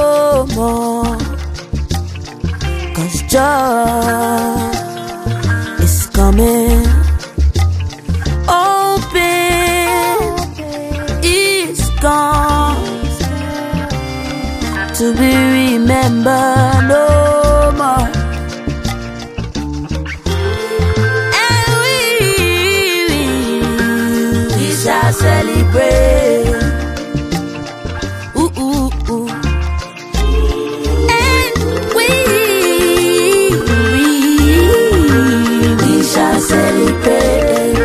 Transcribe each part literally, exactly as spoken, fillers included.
no more, 'cause joy is coming. Open is gone to be remembered no more. And we, we, we shall celebrate. Ooh, ooh, ooh. And we, we, we shall celebrate.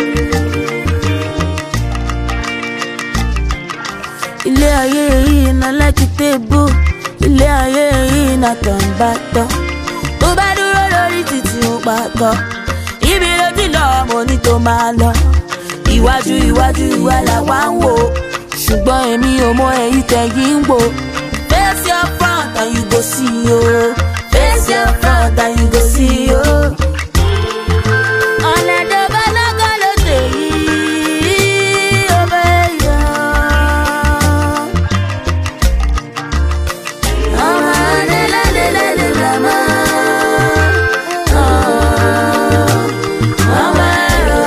Ilé ayé yìí na like table, ilé ayé yìí na tàn bàtọ̀. Tó bá dúró lórí títí ó pàkọ́, ibi ló ti lọ mo ní tó máa lọ. Iwájú iwájú ìwà làwa ń wò, ṣùgbọ́n èmi ò mọ èyí tẹ̀yìn ń wò. Face your front and you go see o. Face your front and you go see o. Ọ̀nà tó bá lọ́gọ́ ló dé yìí, ó bẹ́ yọ. Ọmọ adélẹ́dẹ́lẹ́dẹ́ lọ́mọ. Ọmọ ẹ̀rọ.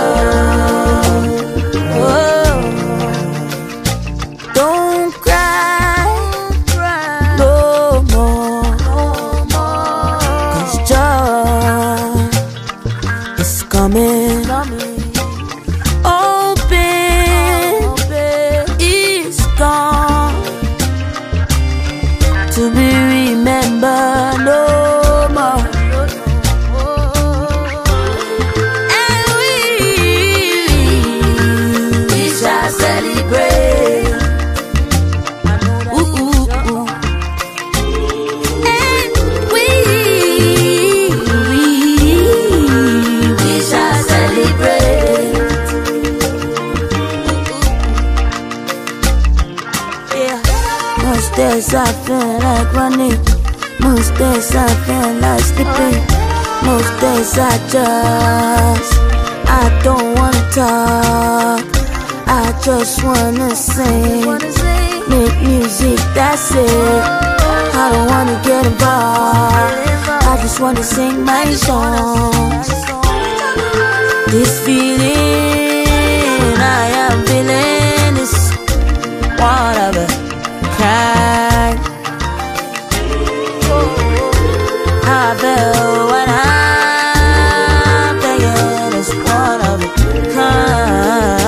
Don't cry no more, 'cause joy is coming. Open is gone to be remembered no more. And we, we shall celebrate. Ooh, ooh, ooh. And we, we, we shall celebrate. Yeah. Most days I feel like running, most days I feel like sleeping, most days I just, I don't wanna talk, I just wanna sing, make music, that's it. I don't wanna get involved, I just wanna sing my songs. This feeling I am feeling is one of a kind. I feel when I'm thinking it's one of a kind.